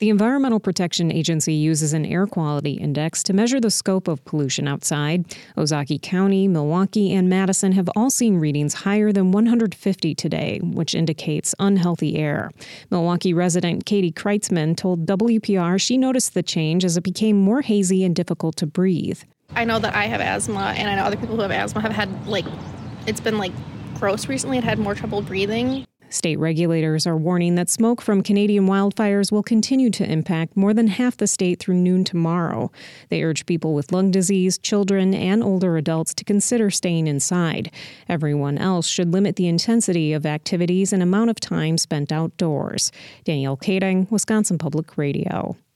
The Environmental Protection Agency uses an air quality index to measure the scope of pollution outside. Ozaukee County, Milwaukee, and Madison have all seen readings higher than 150 today, which indicates unhealthy air. Milwaukee resident Katie Kreitzman told WPR she noticed the change as it became more hazy and difficult to breathe. I know that I have asthma, and I know other people who have asthma have had, it's been, gross recently and had more trouble breathing. State regulators are warning that smoke from Canadian wildfires will continue to impact more than half the state through noon tomorrow. They urge people with lung disease, children, and older adults to consider staying inside. Everyone else should limit the intensity of activities and amount of time spent outdoors. Danielle Kading, Wisconsin Public Radio.